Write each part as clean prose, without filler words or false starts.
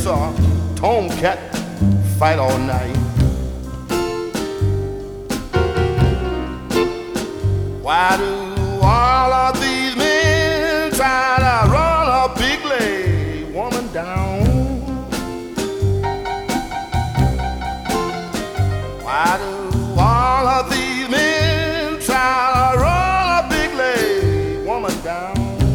a tomcat fight all night? Why do all of these men try to run a big leg woman down? Why do all of these men try to run a big leg woman down?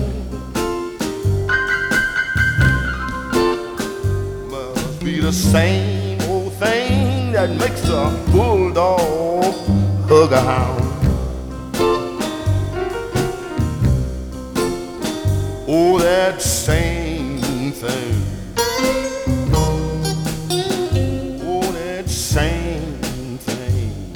Must be the same old thing that makes a bulldog hug a hound. Oh, that same thing. Oh, that same thing.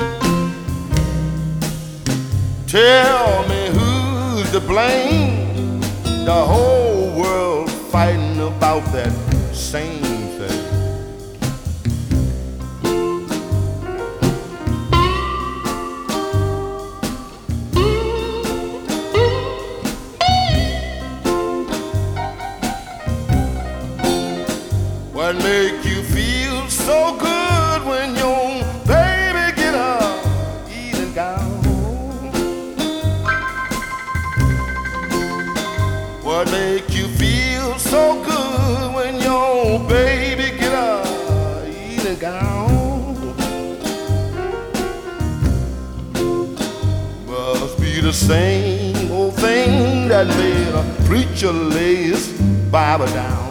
Tell me who's to blame? The whole world fighting about that same thing. What make you feel so good when your baby get up evening gown? What make you feel so good when your baby get up evening gown? Must be the same old thing that made a preacher lay his Bible down.